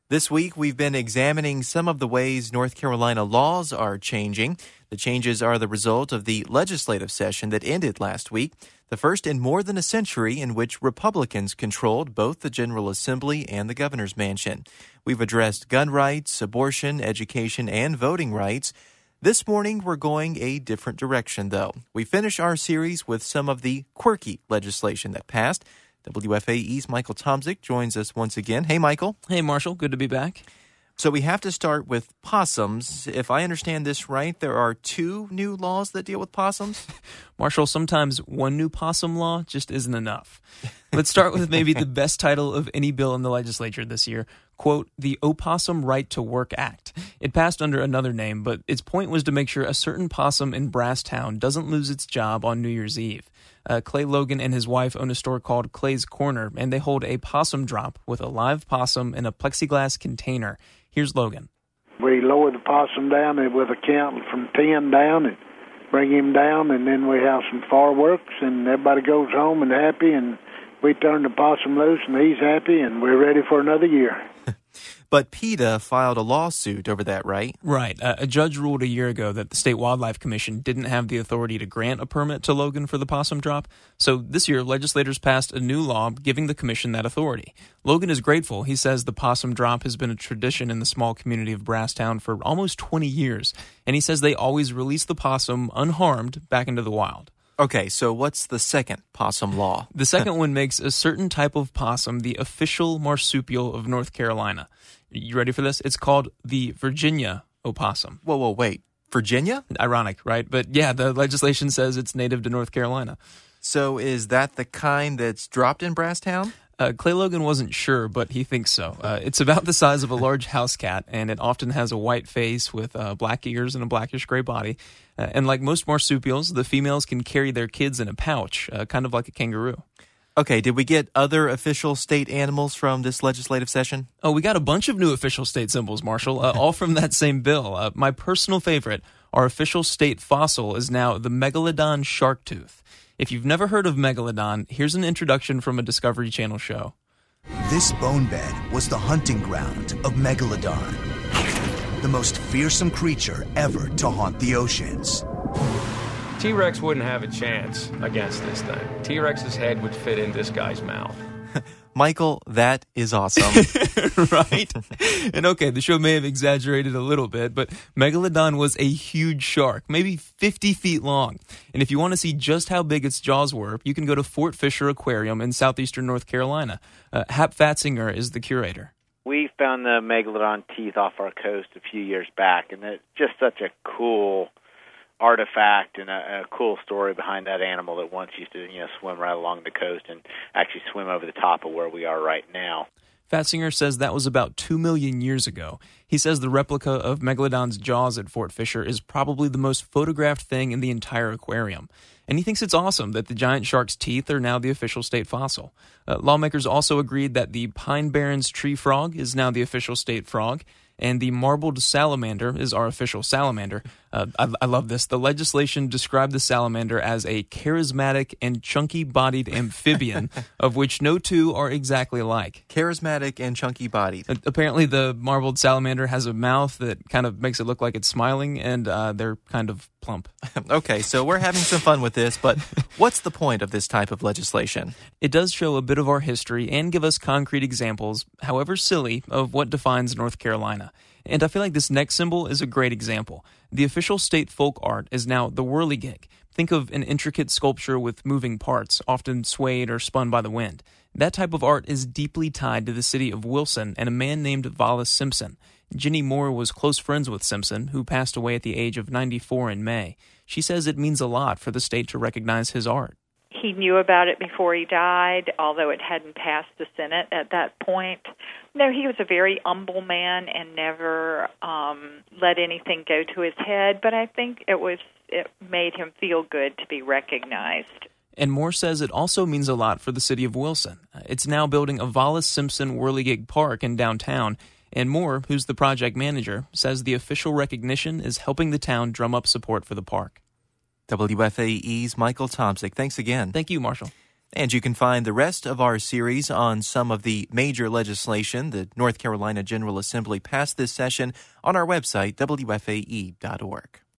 This week, we've been examining some of the ways North Carolina laws are changing. The changes are the result of the legislative session that ended last week, the first in more than a century in which Republicans controlled both the General Assembly and the governor's mansion. We've addressed gun rights, abortion, education, and voting rights. This morning, we're going a different direction, though. We finish our series with some of the quirky legislation that passed. WFAE's Michael Tomzik joins us once again. Hey, Michael. Hey, Marshall. Good to be back. So we have to start with possums. If I understand this right, there are 2 new laws that deal with possums? Marshall, sometimes one new possum law just isn't enough. Let's start with maybe the best title of any bill in the legislature this year. Quote, the Opossum Right to Work Act. It passed under another name, but its point was to make sure a certain possum in Brasstown doesn't lose its job on New Year's Eve. Clay Logan and his wife own a store called Clay's Corner, and they hold a possum drop with a live possum in a plexiglass container. Here's Logan. We lower the possum down with a count from 10 down and bring him down, and then we have some fireworks, and everybody goes home and happy, and we turn the possum loose, and he's happy, and we're ready for another year. But PETA filed a lawsuit over that, right? Right. A judge ruled a year ago that the State Wildlife Commission didn't have the authority to grant a permit to Logan for the possum drop. So this year, legislators passed a new law giving the commission that authority. Logan is grateful. He says the possum drop has been a tradition in the small community of Brasstown for almost 20 years. And he says they always release the possum unharmed back into the wild. Okay, so what's the second possum law? The second one makes a certain type of possum the official marsupial of North Carolina. You ready for this? It's called the Virginia opossum. Whoa, wait. Virginia? Ironic, right? But yeah, the legislation says it's native to North Carolina. So is that the kind that's dropped in Brasstown? Clay Logan wasn't sure, but he thinks so. It's about the size of a large house cat, and it often has a white face with black ears and a blackish-gray body. And like most marsupials, the females can carry their kids in a pouch, kind of like a kangaroo. Okay, did we get other official state animals from this legislative session? Oh, we got a bunch of new official state symbols, Marshall, all from that same bill. My personal favorite, our official state fossil, is now the Megalodon shark tooth. If you've never heard of Megalodon, here's an introduction from a Discovery Channel show. This bone bed was the hunting ground of Megalodon, the most fearsome creature ever to haunt the oceans. T-Rex wouldn't have a chance against this thing. T-Rex's head would fit in this guy's mouth. Michael, that is awesome. Right? And okay, the show may have exaggerated a little bit, but Megalodon was a huge shark, maybe 50 feet long. And if you want to see just how big its jaws were, you can go to Fort Fisher Aquarium in southeastern North Carolina. Hap Fatzinger is the curator. We found the Megalodon teeth off our coast a few years back, and it's just such a cool artifact and a cool story behind that animal that once used to swim right along the coast and actually swim over the top of where we are right now. Fatzinger says that was about 2 million years ago. He says the replica of Megalodon's jaws at Fort Fisher is probably the most photographed thing in the entire aquarium. And he thinks it's awesome that the giant shark's teeth are now the official state fossil. Lawmakers also agreed that the Pine Barrens tree frog is now the official state frog, and the marbled salamander is our official salamander. I love this. The legislation described the salamander as a charismatic and chunky-bodied amphibian, of which no two are exactly alike. Charismatic and chunky-bodied. Apparently, the marbled salamander has a mouth that kind of makes it look like it's smiling, and they're kind of plump. Okay, so we're having some fun with this, but what's the point of this type of legislation? It does show a bit of our history and give us concrete examples, however silly, of what defines North Carolina. And I feel like this next symbol is a great example. The official state folk art is now the whirligig. Think of an intricate sculpture with moving parts, often swayed or spun by the wind. That type of art is deeply tied to the city of Wilson and a man named Valis Simpson. Jenny Moore was close friends with Simpson, who passed away at the age of 94 in May. She says it means a lot for the state to recognize his art. He knew about it before he died, although it hadn't passed the Senate at that point. No, he was a very humble man and never let anything go to his head, but I think it made him feel good to be recognized. And Moore says it also means a lot for the city of Wilson. It's now building a Valis Simpson Whirligig Park in downtown, and Moore, who's the project manager, says the official recognition is helping the town drum up support for the park. WFAE's Michael Tomzik. Thanks again. Thank you, Marshall. And you can find the rest of our series on some of the major legislation the North Carolina General Assembly passed this session on our website, WFAE.org.